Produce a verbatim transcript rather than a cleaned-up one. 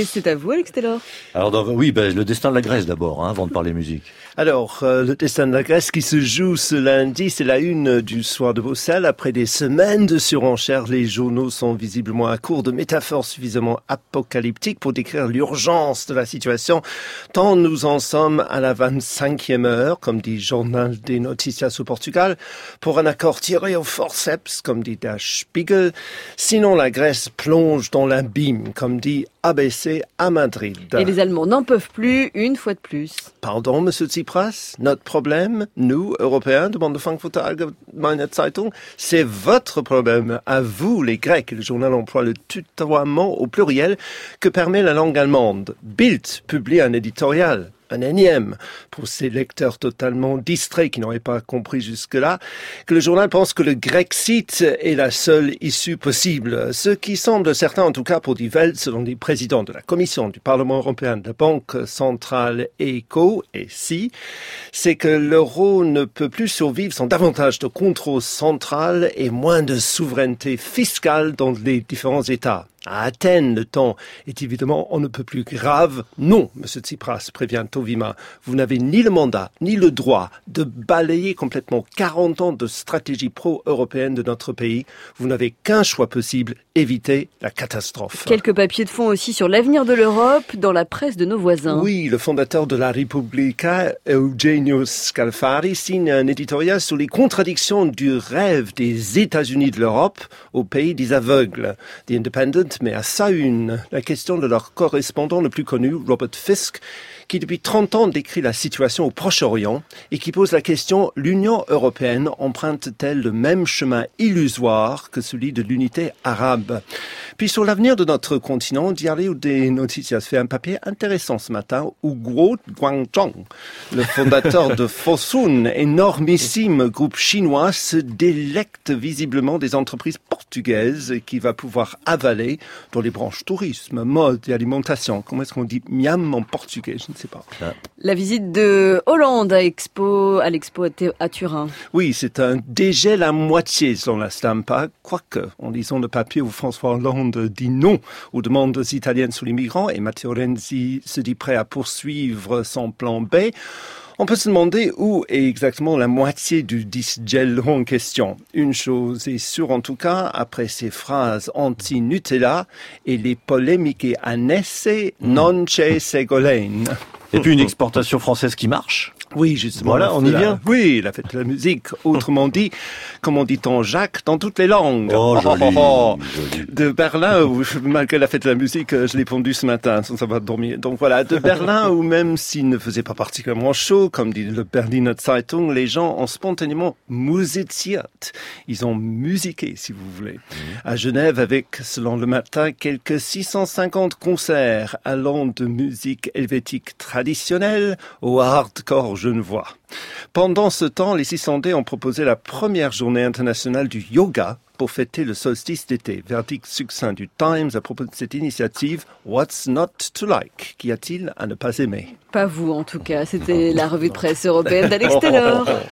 Et c'est à vous, Alex Taylor. Alors, dans, oui, ben, le destin de la Grèce d'abord, hein, avant de parler musique. Alors, euh, le destin de la Grèce qui se joue ce lundi, c'est la une du Soir de Bruxelles. Après des semaines de surenchère, les journaux sont visiblement à court de métaphores suffisamment apocalyptiques pour décrire l'urgence de la situation. Tant nous en sommes à la vingt-cinquième heure, comme dit Journal des Noticias au Portugal, pour un accord tiré au forceps, comme dit Der Spiegel. Sinon, la Grèce plonge dans l'abîme, comme dit A B C à Madrid. Et les Allemands n'en peuvent plus, une fois de plus. Pardon, Monsieur Tsipras, notre problème, nous, Européens, demande Frankfurter Allgemeine Zeitung, c'est votre problème, à vous, les Grecs. Le journal emploie le tutoiement au pluriel que permet la langue allemande. Bild publie un éditorial. Un énième, pour ces lecteurs totalement distraits qui n'auraient pas compris jusque-là, que le journal pense que le Grexit est la seule issue possible. Ce qui semble certain, en tout cas pour Die Welt, selon les présidents de la Commission, du Parlement européen, de la Banque centrale ECO et S I, c'est que l'euro ne peut plus survivre sans davantage de contrôle central et moins de souveraineté fiscale dans les différents États. À Athènes, le temps est évidemment on ne peut plus grave. Non, Monsieur Tsipras, prévient Tovima, vous n'avez ni le mandat, ni le droit de balayer complètement quarante ans de stratégie pro-européenne de notre pays. Vous n'avez qu'un choix possible, éviter la catastrophe. Quelques papiers de fond aussi sur l'avenir de l'Europe dans la presse de nos voisins. Oui, le fondateur de la Repubblica, Eugenio Scalfari, signe un éditorial sur les contradictions du rêve des États-Unis de l'Europe au pays des aveugles. The Independent met à sa une la question de leur correspondant le plus connu, Robert Fisk, qui depuis trente ans décrit la situation au Proche-Orient et qui pose la question « L'Union européenne emprunte-t-elle le même chemin illusoire que celui de l'unité arabe ?» Puis sur l'avenir de notre continent, Diario des Noticias fait un papier intéressant ce matin où Guo Guangzhong, le fondateur de Fosun, énormissime groupe chinois, se délecte visiblement des entreprises portugaises qu'il va pouvoir avaler dans les branches tourisme, mode et alimentation. Comment est-ce qu'on dit miam en portugais? Je ne sais pas. La visite de Hollande à, Expo, à l'Expo à Turin. Oui, c'est un dégel à moitié selon la stampa, quoique, en lisant le papier où François Hollande dit non aux demandes italiennes sur les migrants et Matteo Renzi se dit prêt à poursuivre son plan B, on peut se demander où est exactement la moitié du disgel en question. Une chose est sûre en tout cas, après ces phrases anti-Nutella et les polémiques annesse non c'è Ségolène. Et puis une exportation française qui marche. Oui, justement. Voilà, on y la, vient. Oui, la fête de la musique. Autrement dit, comme on dit en Jacques, dans toutes les langues. Oh, joli, oh, oh, oh. joli. De Berlin, où, malgré la fête de la musique, je l'ai pondu ce matin, sans savoir dormir. Donc voilà, de Berlin, où même s'il ne faisait pas particulièrement chaud, comme dit le Berliner Zeitung, les gens ont spontanément musiziert. Ils ont musiqué, si vous voulez. Mmh. À Genève, avec, selon le matin, quelques six cent cinquante concerts allant de musique helvétique traditionnelle au hardcore genevois. Pendant ce temps, les Islandais ont proposé la première journée internationale du yoga pour fêter le solstice d'été. Verdict succinct du Times à propos de cette initiative, What's not to like? Qu'y a-t-il à ne pas aimer? Pas vous, en tout cas. C'était la revue de presse européenne d'Alex Taylor.